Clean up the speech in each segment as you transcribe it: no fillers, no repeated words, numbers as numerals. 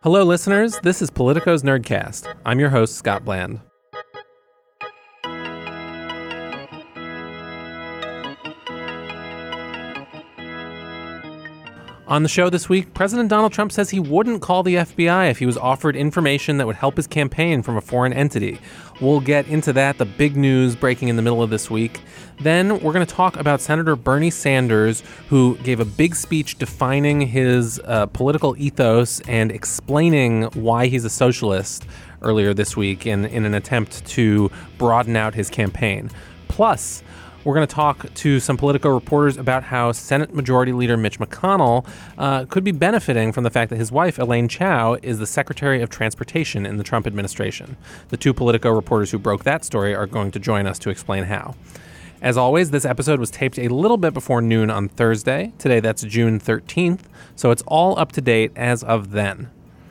Hello, listeners. This is Politico's Nerdcast. I'm your host, Scott Bland. On the show this week, President Donald Trump says he wouldn't call the FBI if he was offered information that would help his campaign from a foreign entity. We'll get into that, the big news breaking in the middle of this week. Then we're going to talk about Senator Bernie Sanders, who gave a big speech defining his political ethos and explaining why he's a socialist earlier this week in an attempt to broaden out his campaign. Plus, we're going to talk to some Politico reporters about how Senate Majority Leader Mitch McConnell could be benefiting from the fact that his wife, Elaine Chao, is the Secretary of Transportation in the Trump administration. The two Politico reporters who broke that story are going to join us to explain how. As always, this episode was taped a little bit before noon on Thursday. Today, that's June 13th, so it's all up to date as of then.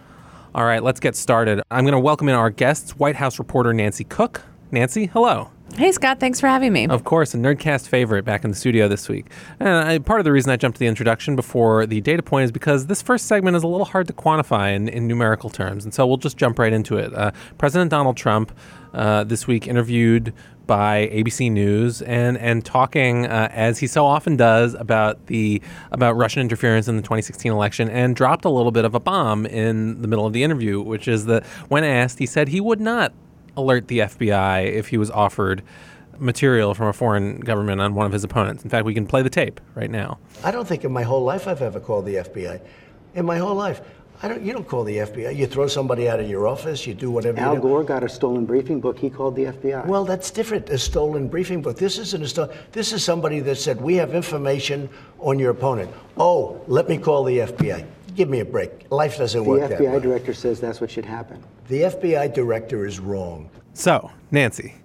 All right, let's get started. I'm going to welcome in our guests, White House reporter Nancy Cook. Nancy, hello. Hey, Scott. Thanks for having me. Of course, a Nerdcast favorite back in the studio this week. And part of the reason I jumped to the introduction before the data point is because this first segment is a little hard to quantify in numerical terms. And so we'll just jump right into it. President Donald Trump this week interviewed by ABC News and talking, as he so often does, about Russian interference in the 2016 election, and dropped a little bit of a bomb in the middle of the interview, which is that when asked, he said he would not alert the FBI if he was offered material from a foreign government on one of his opponents. In fact, we can play the tape right now. I don't think in my whole life I've ever called the FBI. In my whole life. You don't call the FBI. You throw somebody out of your office, you do whatever you do. Al Gore got a stolen briefing book. He called the FBI. Well, that's different, a stolen briefing book. This isn't a stolen. This is somebody that said, we have information on your opponent. Oh, let me call the FBI. Give me a break. Life doesn't work that way. The FBI director says that's what should happen. The FBI director is wrong. So, Nancy,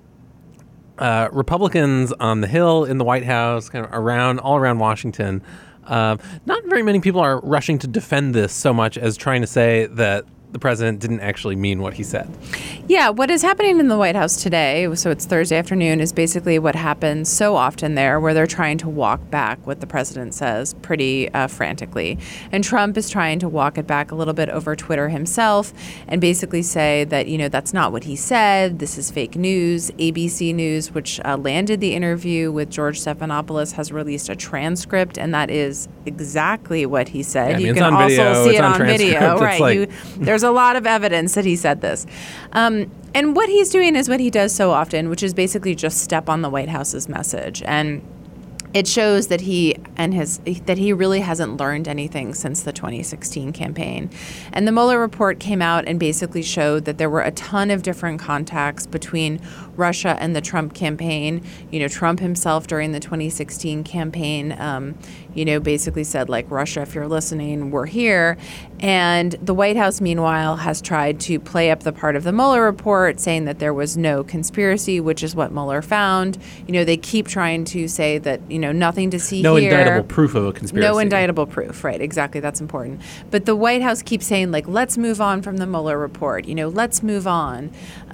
Republicans on the Hill, in the White House, kind of all around Washington, not very many people are rushing to defend this so much as trying to say that the president didn't actually mean what he said. Yeah, what is happening in the White House today, so it's Thursday afternoon, is basically what happens so often there, where they're trying to walk back what the president says pretty frantically. And Trump is trying to walk it back a little bit over Twitter himself and basically say that, that's not what he said. This is fake news. ABC News, which landed the interview with George Stephanopoulos, has released a transcript, and that is exactly what he said. Yeah, you can also see it on video. Right. There's a lot of evidence that he said this. And what he's doing is what he does so often, which is basically just step on the White House's message. And it shows that he really hasn't learned anything since the 2016 campaign. And the Mueller report came out and basically showed that there were a ton of different contacts between Russia and the Trump campaign. Trump himself during the 2016 campaign, basically said, like, Russia, if you're listening, we're here. And the White House, meanwhile, has tried to play up the part of the Mueller report, saying that there was no conspiracy, which is what Mueller found. They keep trying to say that, nothing to see here. No indictable proof of a conspiracy. No indictable proof, right, exactly, that's important. But the White House keeps saying, like, let's move on from the Mueller report, let's move on.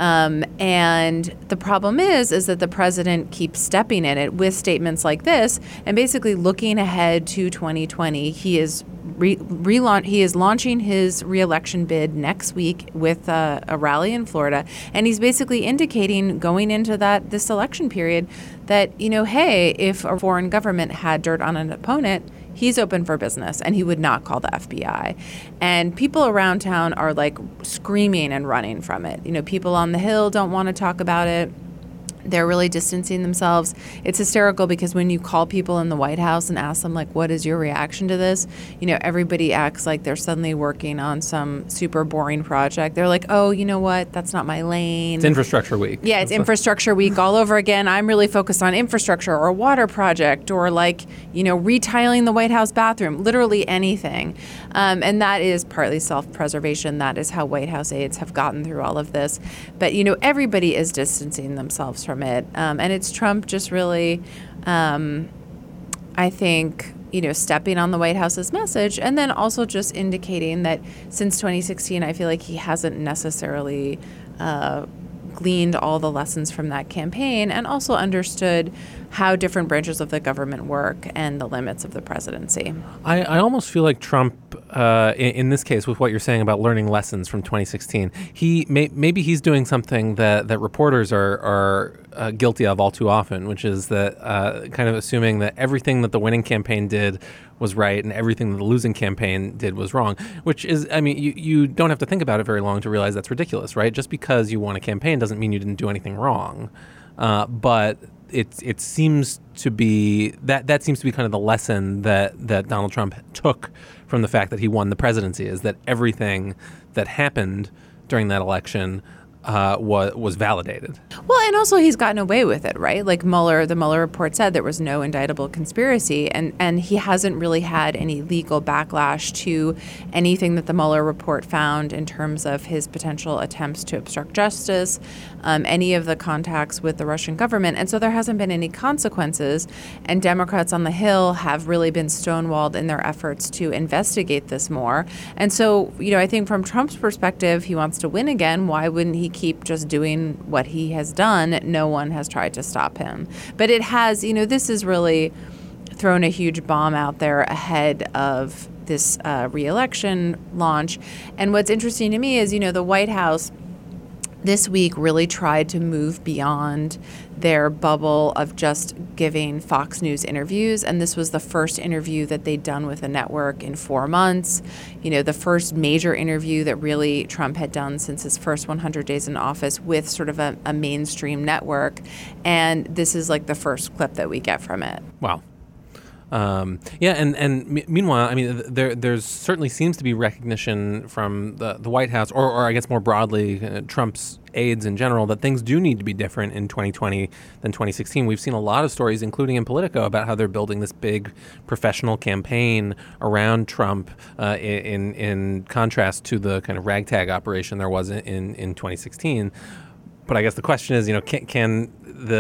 And the problem is that the president keeps stepping in it with statements like this, and basically looking ahead to 2020. He is launching his re-election bid next week with a rally in Florida, and he's basically indicating going into this election period that, hey, if a foreign government had dirt on an opponent, he's open for business, and he would not call the FBI. And people around town are, like, screaming and running from it. People on the Hill don't want to talk about it. They're really distancing themselves. It's hysterical because when you call people in the White House and ask them, like, what is your reaction to this? You know, everybody acts like they're suddenly working on some super boring project. They're like, oh, you know what? That's not my lane. It's Infrastructure Week. Yeah, it's Infrastructure Week all over again. I'm really focused on infrastructure or a water project or, like, you know, retiling the White House bathroom, literally anything. And that is partly self-preservation. That is how White House aides have gotten through all of this. But, you know, everybody is distancing themselves from it. And it's Trump just really, I think, you know, stepping on the White House's message, and then also just indicating that since 2016, I feel like he hasn't necessarily gleaned all the lessons from that campaign, and also understood how different branches of the government work and the limits of the presidency. I almost feel like Trump, in this case, with what you're saying about learning lessons from 2016, maybe he's doing something that reporters are guilty of all too often, which is that kind of assuming that everything that the winning campaign did was right and everything that the losing campaign did was wrong, which is, I mean, you don't have to think about it very long to realize that's ridiculous, right? Just because you won a campaign doesn't mean you didn't do anything wrong. But it seems to be that seems to be kind of the lesson that Donald Trump took from the fact that he won the presidency, is that everything that happened during that election was validated. Well, and also he's gotten away with it, right? Like the Mueller report said there was no indictable conspiracy, and he hasn't really had any legal backlash to anything that the Mueller report found in terms of his potential attempts to obstruct justice, any of the contacts with the Russian government. And so there hasn't been any consequences, and Democrats on the Hill have really been stonewalled in their efforts to investigate this more. And so, I think from Trump's perspective, he wants to win again. Why wouldn't he keep just doing what he has done? No one has tried to stop him. But it has, this has really thrown a huge bomb out there ahead of this re-election launch. And what's interesting to me is, the White House this week really tried to move beyond their bubble of just giving Fox News interviews. And this was the first interview that they'd done with a network in 4 months. The first major interview that really Trump had done since his first 100 days in office with sort of a mainstream network. And this is like the first clip that we get from it. Wow. Meanwhile, I mean, there's certainly seems to be recognition from the White House, or I guess more broadly, Trump's aides in general, that things do need to be different in 2020 than 2016. We've seen a lot of stories, including in Politico, about how they're building this big professional campaign around Trump, in contrast to the kind of ragtag operation there was in 2016. But I guess the question is, can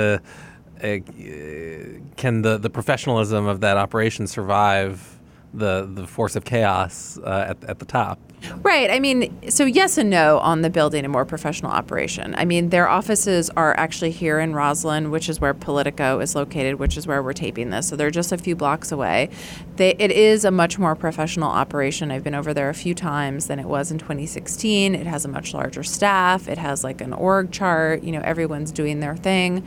the professionalism of that operation survive the force of chaos at the top? Right. I mean, so yes and no on the building a more professional operation. I mean, their offices are actually here in Roslyn, which is where Politico is located, which is where we're taping this. So they're just a few blocks away. It is a much more professional operation. I've been over there a few times than it was in 2016. It has a much larger staff. It has like an org chart. Everyone's doing their thing.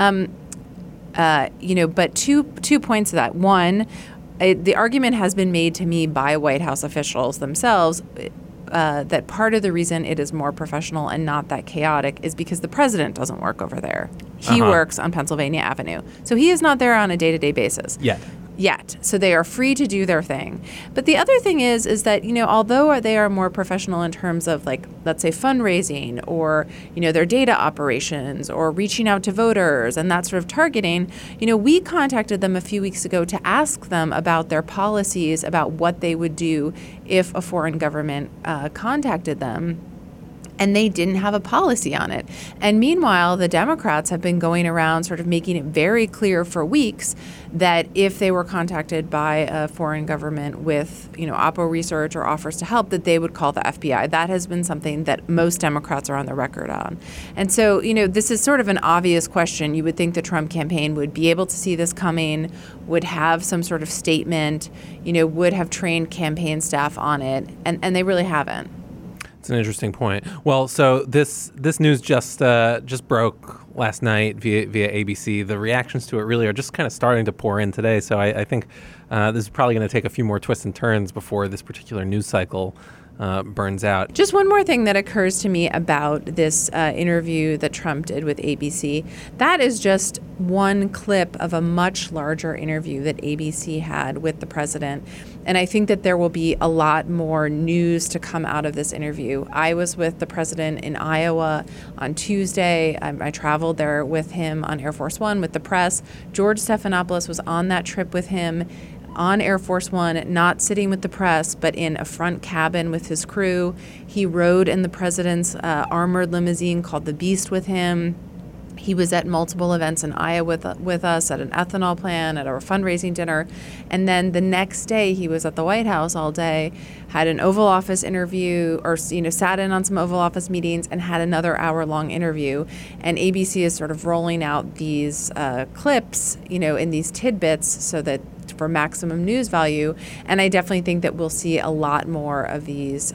But two points to that. One, the argument has been made to me by White House officials themselves that part of the reason it is more professional and not that chaotic is because the president doesn't work over there. He works on Pennsylvania Avenue. So he is not there on a day-to-day basis. Yet. So they are free to do their thing. But the other thing is that, although they are more professional in terms of, like, let's say fundraising or, their data operations or reaching out to voters and that sort of targeting, we contacted them a few weeks ago to ask them about their policies, about what they would do if a foreign government contacted them. And they didn't have a policy on it. And meanwhile, the Democrats have been going around sort of making it very clear for weeks that if they were contacted by a foreign government with, Oppo research or offers to help, that they would call the FBI. That has been something that most Democrats are on the record on. And so, this is sort of an obvious question. You would think the Trump campaign would be able to see this coming, would have some sort of statement, would have trained campaign staff on it, and they really haven't. It's an interesting point. Well, so this news just broke last night via ABC. The reactions to it really are just kind of starting to pour in today. So I think this is probably going to take a few more twists and turns before this particular news cycle burns out. Just one more thing that occurs to me about this interview that Trump did with ABC. That is just one clip of a much larger interview that ABC had with the president. And I think that there will be a lot more news to come out of this interview. I was with the president in Iowa on Tuesday. I traveled there with him on Air Force One with the press. George Stephanopoulos was on that trip with him on Air Force One, not sitting with the press, but in a front cabin with his crew. He rode in the president's armored limousine called the Beast with him. He was at multiple events in Iowa with us, at an ethanol plant, at our fundraising dinner. And then the next day, he was at the White House all day, had an Oval Office interview, or sat in on some Oval Office meetings and had another hour-long interview. And ABC is sort of rolling out these clips, in these tidbits so that for maximum news value. And I definitely think that we'll see a lot more of these,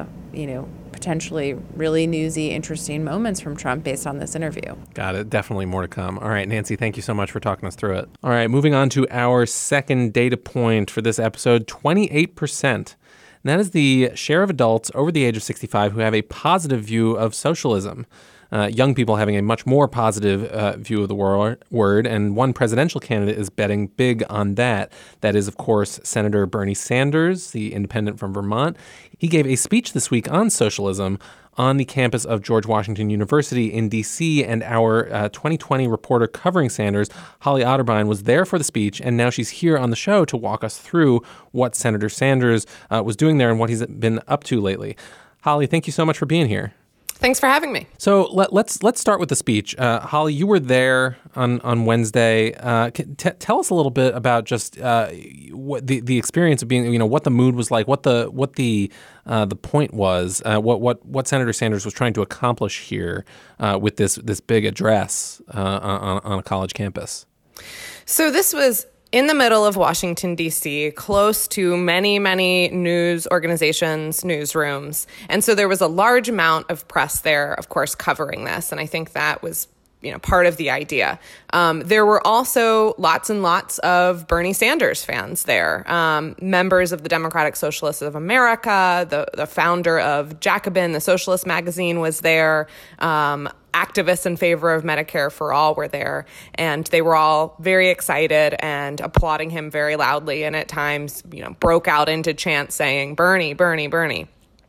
potentially really newsy, interesting moments from Trump based on this interview. Got it. Definitely more to come. All right, Nancy, thank you so much for talking us through it. All right, moving on to our second data point for this episode, 28%. And that is the share of adults over the age of 65 who have a positive view of socialism. Young people having a much more positive view of the word, and one presidential candidate is betting big on that. That is, of course, Senator Bernie Sanders, the independent from Vermont. He gave a speech this week on socialism on the campus of George Washington University in D.C., and our 2020 reporter covering Sanders, Holly Otterbein, was there for the speech, and now she's here on the show to walk us through what Senator Sanders was doing there and what he's been up to lately. Holly, thank you so much for being here. Thanks for having me. So let's start with the speech. Holly, you were there on Wednesday. Tell us a little bit about just what the experience of being, what the mood was like, what the point was, what Senator Sanders was trying to accomplish here with this big address on a college campus. So this was in the middle of Washington, D.C., close to many, many news organizations, newsrooms. And so there was a large amount of press there, of course, covering this. And I think that was part of the idea. There were also lots and lots of Bernie Sanders fans there, members of the Democratic Socialists of America, the founder of Jacobin, the socialist magazine, was there. Activists in favor of Medicare for All were there, and they were all very excited and applauding him very loudly, and at times, broke out into chants saying, "Bernie, Bernie, Bernie."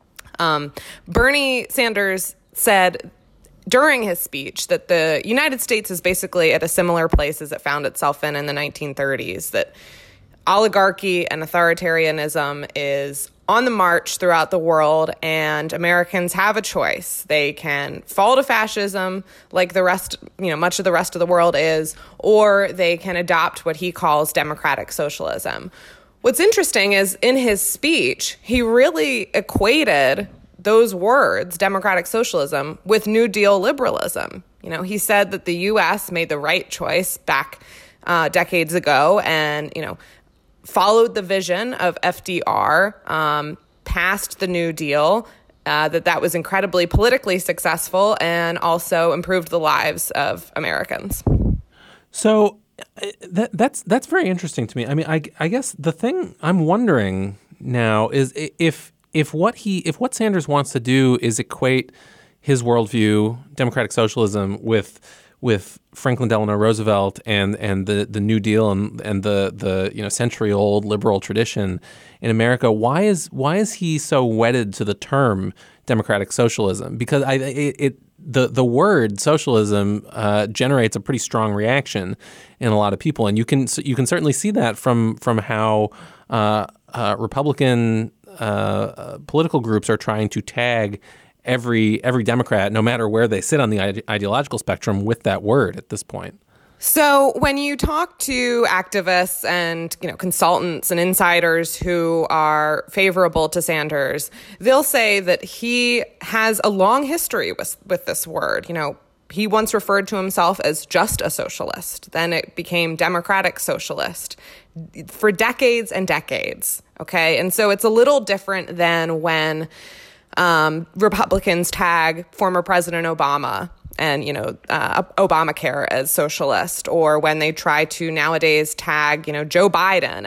Bernie Sanders said during his speech that the United States is basically at a similar place as it found itself in the 1930s, that oligarchy and authoritarianism is on the march throughout the world, and Americans have a choice. They can fall to fascism like the rest, much of the rest of the world is, or they can adopt what he calls democratic socialism. What's interesting is in his speech, he really equated those words, democratic socialism, with New Deal liberalism. He said that the U.S. made the right choice back decades ago and, followed the vision of FDR, passed the New Deal, that was incredibly politically successful and also improved the lives of Americans. So that's very interesting to me. I mean, I guess the thing I'm wondering now is if what Sanders wants to do is equate his worldview, democratic socialism, with Franklin Delano Roosevelt and the New Deal and the century-old liberal tradition in America, why is he so wedded to the term democratic socialism? Because the word socialism generates a pretty strong reaction in a lot of people, and you can certainly see that from how Republican political groups are trying to tag every Democrat, no matter where they sit on the ideological spectrum, with that word at this point. So when you talk to activists and consultants and insiders who are favorable to Sanders, they'll say that he has a long history with this word. He once referred to himself as just a socialist. Then it became democratic socialist for decades and decades. Okay, and so it's a little different than when Republicans tag former President Obama and, Obamacare as socialist, or when they try to nowadays tag, Joe Biden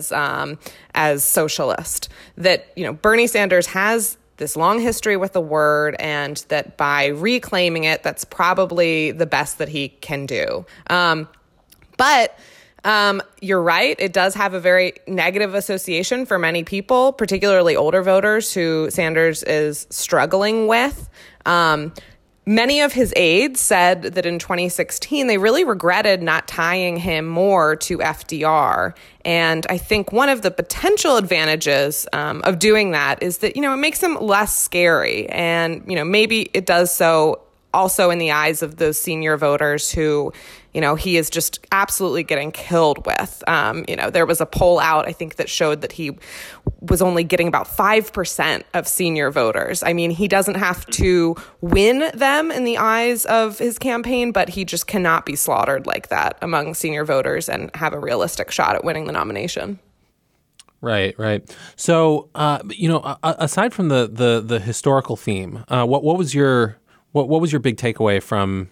as socialist. That, Bernie Sanders has this long history with the word, and that by reclaiming it, that's probably the best that he can do. But you're right. It does have a very negative association for many people, particularly older voters who Sanders is struggling with. Many of his aides said that in 2016, they really regretted not tying him more to FDR. And I think one of the potential advantages of doing that is that, it makes him less scary. And, maybe it does so also in the eyes of those senior voters who, he is just absolutely getting killed with. There was a poll out, I think, that showed that he was only getting about 5% of senior voters. I mean, he doesn't have to win them in the eyes of his campaign, but he just cannot be slaughtered like that among senior voters and have a realistic shot at winning the nomination. Right. So, aside from the historical theme, what was your big takeaway from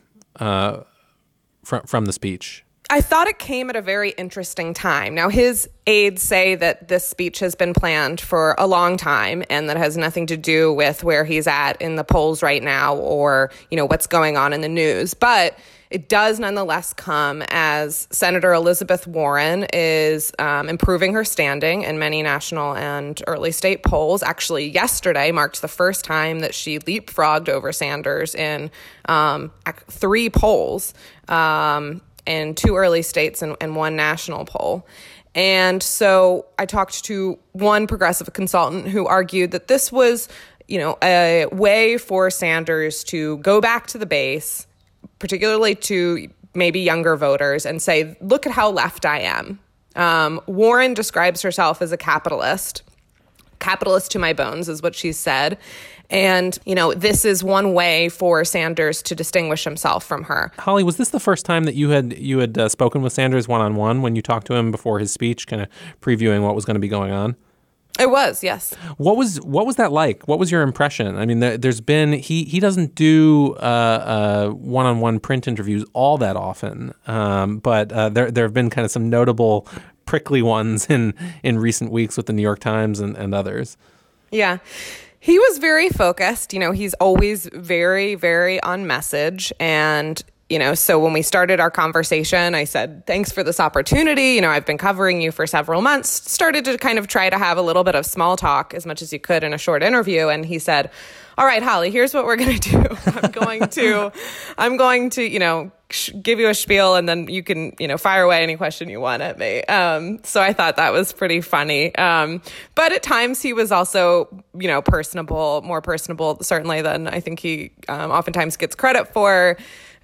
the speech? I thought it came at a very interesting time. Now, his aides say that this speech has been planned for a long time and that has nothing to do with where he's at in the polls right now or, what's going on in the news. But it does nonetheless come as Senator Elizabeth Warren is improving her standing in many national and early state polls. Actually, yesterday marked the first time that she leapfrogged over Sanders in 3 polls, in 2 early states and 1 national poll. And so I talked to one progressive consultant who argued that this was, a way for Sanders to go back to the base, particularly to maybe younger voters, and say, look at how left I am. Warren describes herself as a capitalist to my bones is what she said. And, this is one way for Sanders to distinguish himself from her. Holly, was this the first time that you had spoken with Sanders one-on-one when you talked to him before his speech, kind of previewing what was going to be going on? It was, yes. What was that like? What was your impression? I mean, there's been he doesn't do one-on-one print interviews all that often, but there have been kind of some notable prickly ones in recent weeks with the New York Times and others. Yeah. He was very focused. He's always very, very on message. And, so when we started our conversation, I said, thanks for this opportunity. I've been covering you for several months. Started to kind of try to have a little bit of small talk as much as you could in a short interview. And he said, all right, Holly, here's what we're going to do. I'm going to, give you a spiel and then you can, fire away any question you want at me. So I thought that was pretty funny. But at times he was also, personable, more personable, certainly than I think he oftentimes gets credit for.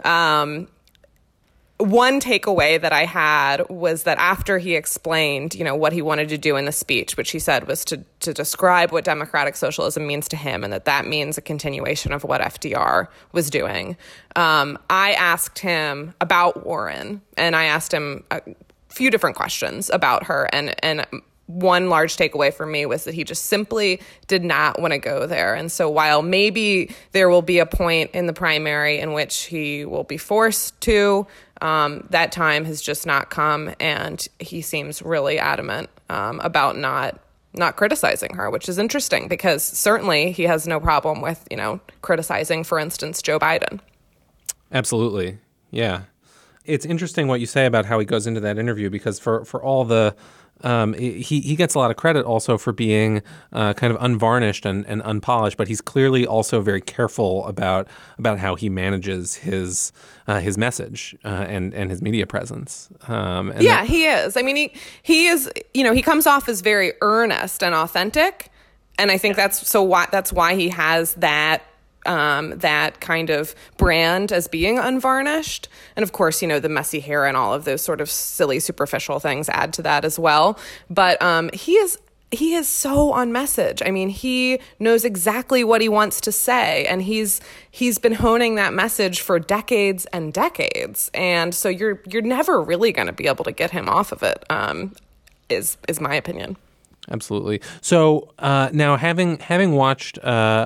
One takeaway that I had was that after he explained, what he wanted to do in the speech, which he said was to describe what democratic socialism means to him and that means a continuation of what FDR was doing. I asked him about Warren and I asked him a few different questions about her. And one large takeaway for me was that he just simply did not want to go there. And so while maybe there will be a point in the primary in which he will be forced to, that time has just not come. And he seems really adamant about not criticizing her, which is interesting because certainly he has no problem with, criticizing, for instance, Joe Biden. Absolutely. Yeah. It's interesting what you say about how he goes into that interview because for all the he gets a lot of credit also for being kind of unvarnished and unpolished, but he's clearly also very careful about how he manages his message and his media presence. He is. I mean, he is. He comes off as very earnest and authentic, and I think that's why he has that kind of brand as being unvarnished. And of course, the messy hair and all of those sort of silly, superficial things add to that as well. But he is so on message. I mean, he knows exactly what he wants to say, and he's been honing that message for decades and decades. And so you're never really going to be able to get him off of it, is my opinion. Absolutely. So now having watched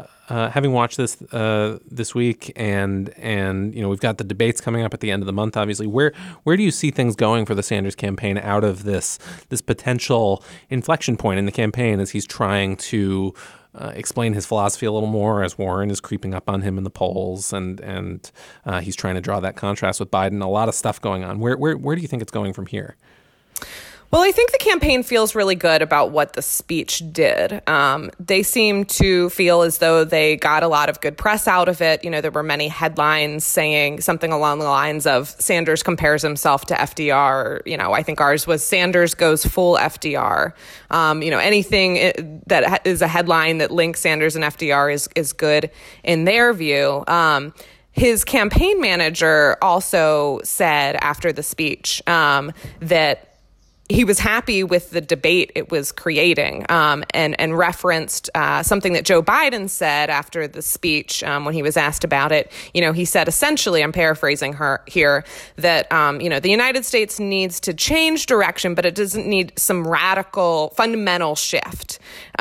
this week, and we've got the debates coming up at the end of the month. Obviously, where do you see things going for the Sanders campaign out of this potential inflection point in the campaign as he's trying to explain his philosophy a little more as Warren is creeping up on him in the polls, and he's trying to draw that contrast with Biden. A lot of stuff going on. Where do you think it's going from here? Well, I think the campaign feels really good about what the speech did. They seem to feel as though they got a lot of good press out of it. There were many headlines saying something along the lines of Sanders compares himself to FDR. I think ours was Sanders goes full FDR. Anything that is a headline that links Sanders and FDR is good in their view. his campaign manager also said after the speech that he was happy with the debate it was creating, and referenced something that Joe Biden said after the speech when he was asked about it. He said essentially, I'm paraphrasing her here, that the United States needs to change direction, but it doesn't need some radical, fundamental shift.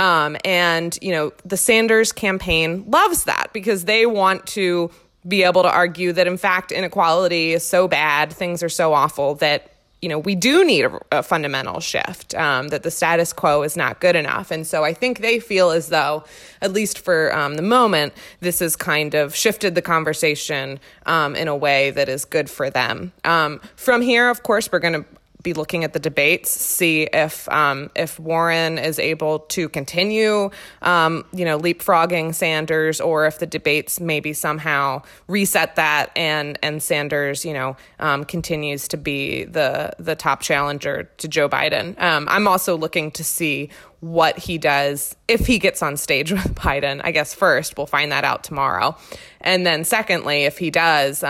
And the Sanders campaign loves that because they want to be able to argue that, in fact, inequality is so bad, things are so awful that we do need a fundamental shift, that the status quo is not good enough. And so I think they feel as though, at least for the moment, this has kind of shifted the conversation in a way that is good for them. From here, of course, we're going to be looking at the debates, see if Warren is able to continue, leapfrogging Sanders, or if the debates maybe somehow reset that and Sanders, continues to be the top challenger to Joe Biden. I'm also looking to see what he does if he gets on stage with Biden. I guess first we'll find that out tomorrow, and then secondly, if he does,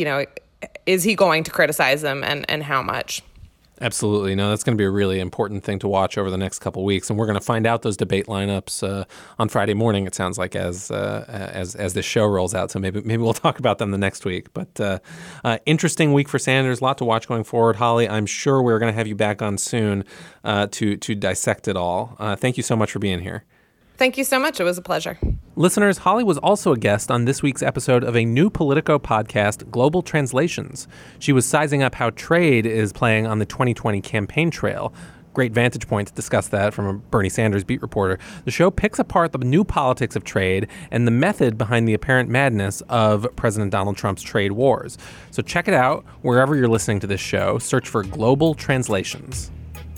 is he going to criticize them and how much? Absolutely. No, that's going to be a really important thing to watch over the next couple of weeks, and we're going to find out those debate lineups on Friday morning. It sounds like as this show rolls out. So maybe we'll talk about them the next week. But interesting week for Sanders. A lot to watch going forward. Holly, I'm sure we're going to have you back on soon to dissect it all. Thank you so much for being here. Thank you so much. It was a pleasure. Listeners, Holly was also a guest on this week's episode of a new Politico podcast, Global Translations. She was sizing up how trade is playing on the 2020 campaign trail. Great vantage point to discuss that from a Bernie Sanders beat reporter. The show picks apart the new politics of trade and the method behind the apparent madness of President Donald Trump's trade wars. So check it out wherever you're listening to this show. Search for Global Translations.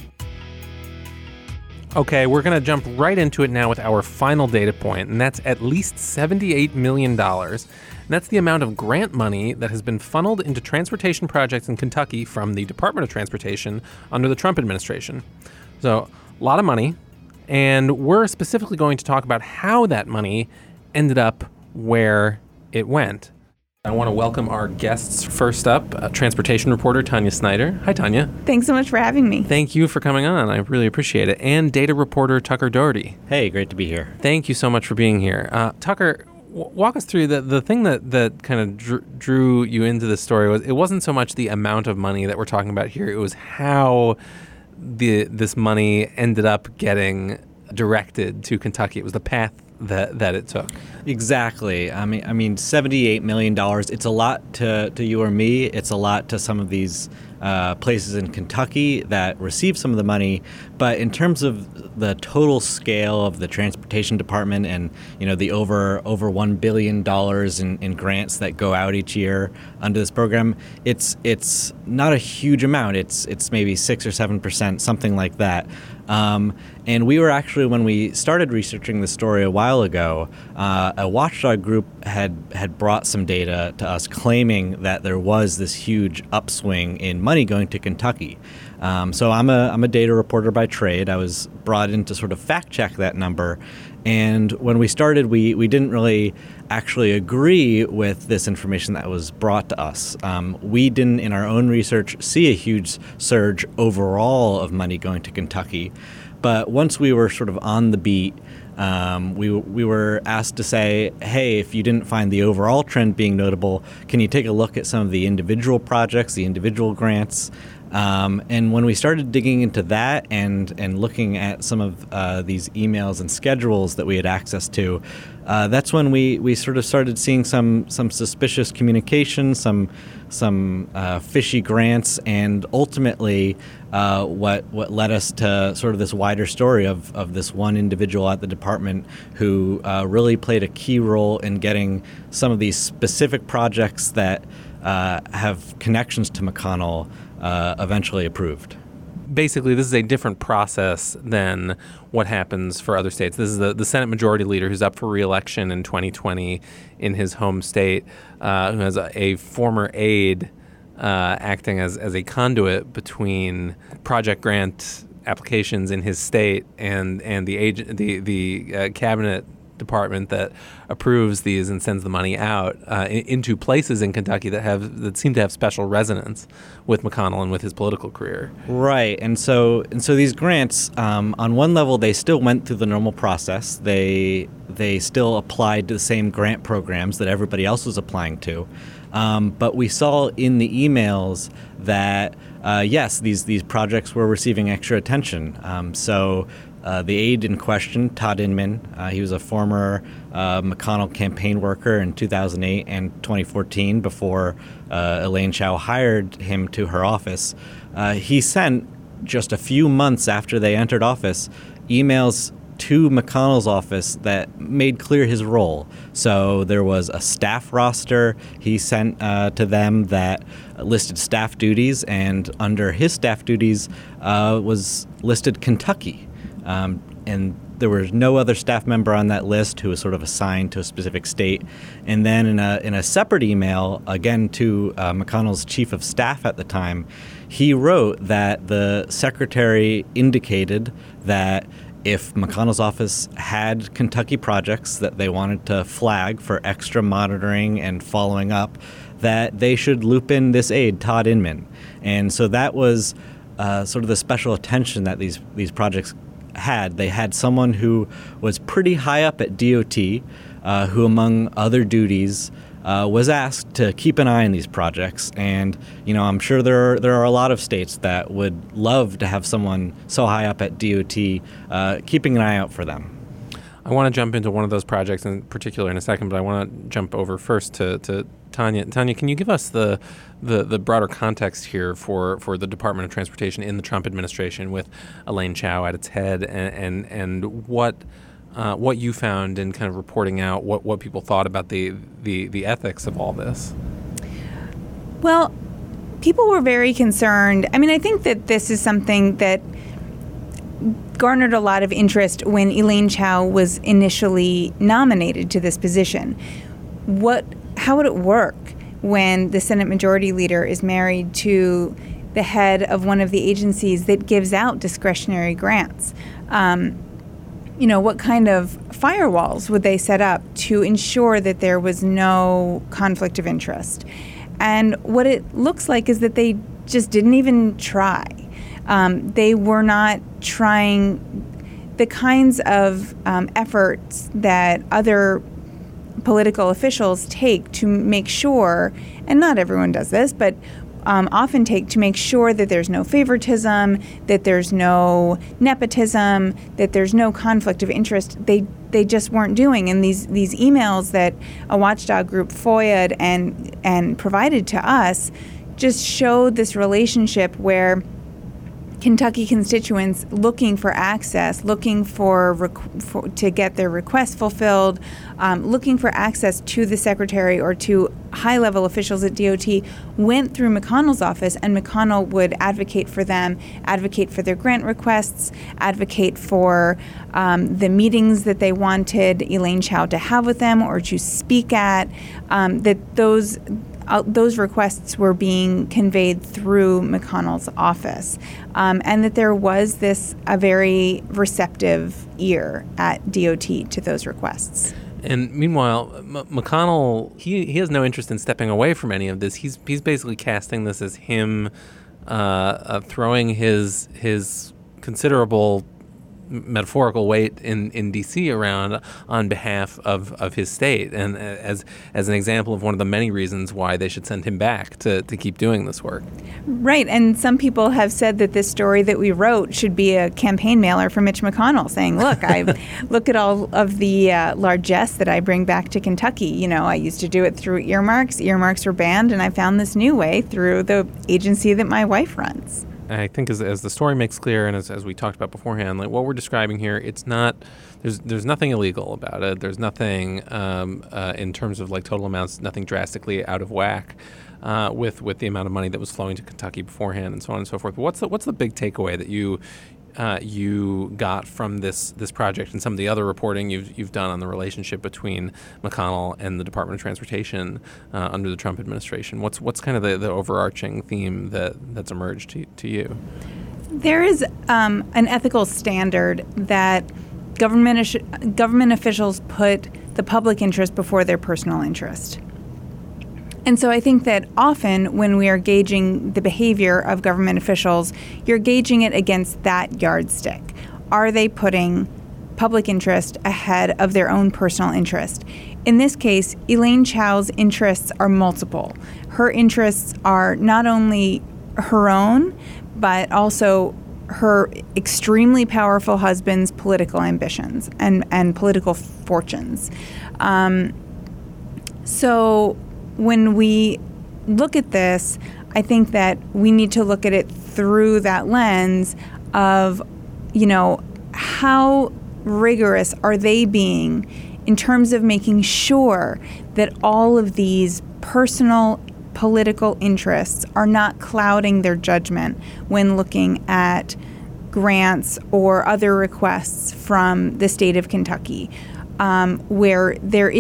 Okay, we're going to jump right into it now with our final data point, and that's at least $78 million. And that's the amount of grant money that has been funneled into transportation projects in Kentucky from the Department of Transportation under the Trump administration. So, a lot of money, and we're specifically going to talk about how that money ended up where it went. I want to welcome our guests. First up, transportation reporter Tanya Snyder. Hi, Tanya. Thanks so much for having me. Thank you for coming on. I really appreciate it. And data reporter Tucker Doherty. Hey, great to be here. Thank you so much for being here. Tucker, walk us through the thing that kind of drew you into this story. It wasn't so much the amount of money that we're talking about here. It was how this money ended up getting directed to Kentucky. It was the path that it took. Exactly. I mean, $78 million. It's a lot to you or me. It's a lot to some of these places in Kentucky that receive some of the money. But in terms of the total scale of the transportation department and the over $1 billion in grants that go out each year under this program, it's not a huge amount. It's maybe 6 or 7%, something like that. And we were actually, when we started researching the story a while ago, a watchdog group had brought some data to us claiming that there was this huge upswing in money going to Kentucky. So I'm a data reporter by trade. I was brought in to sort of fact check that number. And when we started, we didn't really actually agree with this information that was brought to us. We didn't, in our own research, see a huge surge overall of money going to Kentucky. But once we were sort of on the beat, we were asked to say, hey, if you didn't find the overall trend being notable, can you take a look at some of the individual projects, the individual grants? And when we started digging into that and looking at some of these emails and schedules that we had access to, that's when we sort of started seeing some suspicious communication, some fishy grants, and ultimately what led us to sort of this wider story of this one individual at the department who really played a key role in getting some of these specific projects that have connections to McConnell eventually approved. Basically, this is a different process than what happens for other states. This is the Senate Majority Leader who's up for re-election in 2020 in his home state, who has a former aide acting as a conduit between project grant applications in his state and the cabinet department that approves these and sends the money out into places in Kentucky that seem to have special resonance with McConnell and with his political career. Right, and so these grants, on one level, they still went through the normal process. They still applied to the same grant programs that everybody else was applying to. But we saw in the emails that, yes, these projects were receiving extra attention. The aide in question, Todd Inman, he was a former McConnell campaign worker in 2008 and 2014 before Elaine Chao hired him to her office. He sent, just a few months after they entered office, emails to McConnell's office that made clear his role. So there was a staff roster he sent to them that listed staff duties, and under his staff duties was listed Kentucky. And there was no other staff member on that list who was sort of assigned to a specific state. And then in a separate email, again to McConnell's chief of staff at the time, he wrote that the secretary indicated that if McConnell's office had Kentucky projects that they wanted to flag for extra monitoring and following up, that they should loop in this aide, Todd Inman. And so that was sort of the special attention that these projects had. They had someone who was pretty high up at DOT, who, among other duties, was asked to keep an eye on these projects. And, I'm sure there are a lot of states that would love to have someone so high up at DOT keeping an eye out for them. I want to jump into one of those projects in particular in a second, but I want to jump over first to Tanya. Tanya, can you give us the broader context here for the Department of Transportation in the Trump administration with Elaine Chao at its head, and what you found in kind of reporting out what people thought about the ethics of all this? Well, people were very concerned. I mean, I think that this is something that garnered a lot of interest when Elaine Chao was initially nominated to this position. How would it work when the Senate Majority Leader is married to the head of one of the agencies that gives out discretionary grants? What kind of firewalls would they set up to ensure that there was no conflict of interest? And what it looks like is that they just didn't even try. They were not trying the kinds of efforts that other political officials take to make sure, and not everyone does this, but often take to make sure that there's no favoritism, that there's no nepotism, that there's no conflict of interest. They just weren't doing. And these emails that a watchdog group FOIA'd and provided to us just showed this relationship where Kentucky constituents looking for access, looking for to get their requests fulfilled, looking for access to the secretary or to high-level officials at DOT went through McConnell's office, and McConnell would advocate for them, advocate for their grant requests, advocate for the meetings that they wanted Elaine Chao to have with them or to speak at, that those requests were being conveyed through McConnell's office, and that there was a very receptive ear at DOT to those requests. And meanwhile, McConnell, he has no interest in stepping away from any of this. He's basically casting this as him throwing his considerable metaphorical weight in D.C. around on behalf of his state, and as an example of one of the many reasons why they should send him back to keep doing this work. Right, and some people have said that this story that we wrote should be a campaign mailer for Mitch McConnell, saying, "Look, look at all of the largesse that I bring back to Kentucky. I used to do it through earmarks. Earmarks were banned, and I found this new way through the agency that my wife runs." I think as the story makes clear, and as we talked about beforehand, like what we're describing here, it's not there's nothing illegal about it. There's nothing in terms of like total amounts, nothing drastically out of whack with the amount of money that was flowing to Kentucky beforehand, and so on and so forth. But what's the big takeaway that you got from this project and some of the other reporting you've done on the relationship between McConnell and the Department of Transportation under the Trump administration? What's kind of the overarching theme that's emerged to you? There is an ethical standard that government officials put the public interest before their personal interest. And so I think that often when we are gauging the behavior of government officials, you're gauging it against that yardstick. Are they putting public interest ahead of their own personal interest? In this case, Elaine Chao's interests are multiple. Her interests are not only her own, but also her extremely powerful husband's political ambitions and political fortunes. So when we look at this, I think that we need to look at it through that lens of, how rigorous are they being in terms of making sure that all of these personal political interests are not clouding their judgment when looking at grants or other requests from the state of Kentucky, where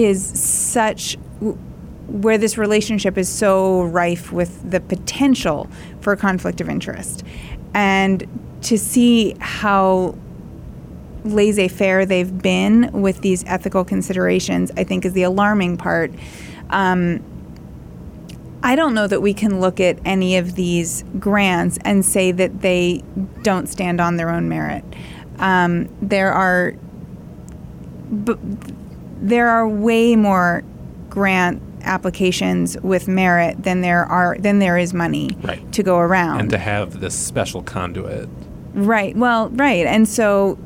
this relationship is so rife with the potential for conflict of interest. And to see how laissez-faire they've been with these ethical considerations, I think, is the alarming part. I don't know that we can look at any of these grants and say that they don't stand on their own merit. There are way more grant applications with merit than there is money to go around, and to have this special conduit. Right. Well, right. And so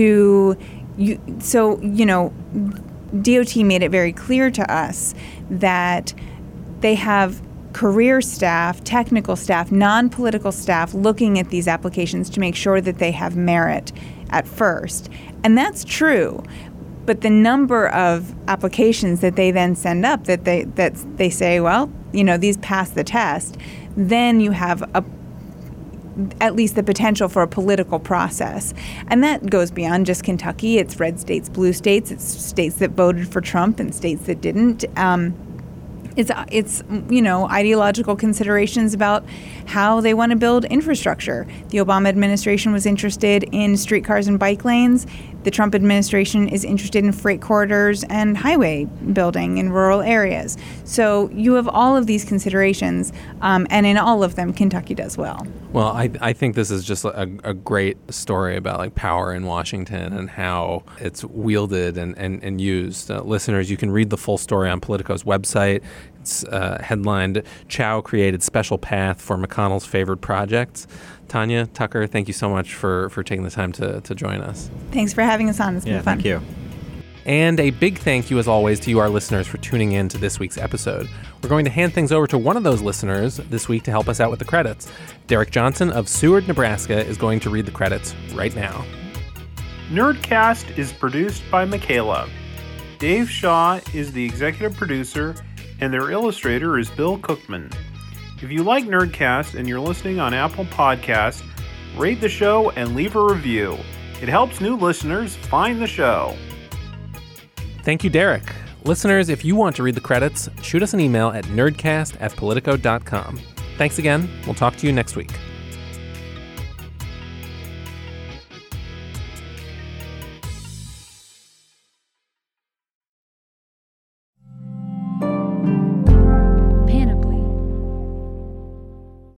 DOT made it very clear to us that they have career staff, technical staff, non-political staff looking at these applications to make sure that they have merit at first. And that's true. But the number of applications that they then send up that they say, well, these pass the test, then you have at least the potential for a political process. And that goes beyond just Kentucky. It's red states, blue states. It's states that voted for Trump and states that didn't. It's ideological considerations about how they want to build infrastructure. The Obama administration was interested in streetcars and bike lanes. The Trump administration is interested in freight corridors and highway building in rural areas. So you have all of these considerations, and in all of them, Kentucky does well. Well, I think this is just a great story about power in Washington and how it's wielded and used. Listeners, you can read the full story on Politico's website. It's headlined, "Chao Created Special Path for McConnell's Favored Projects." Tanya, Tucker, thank you so much for taking the time to join us. Thanks for having us on. It's been fun. Thank you. And a big thank you, as always, to you, our listeners, for tuning in to this week's episode. We're going to hand things over to one of those listeners this week to help us out with the credits. Derek Johnson of Seward, Nebraska, is going to read the credits right now. Nerdcast is produced by Michaela. Dave Shaw is the executive producer, and their illustrator is Bill Cookman. If you like Nerdcast and you're listening on Apple Podcasts, rate the show and leave a review. It helps new listeners find the show. Thank you, Derek. Listeners, if you want to read the credits, shoot us an email at nerdcast@politico.com. Thanks again. We'll talk to you next week.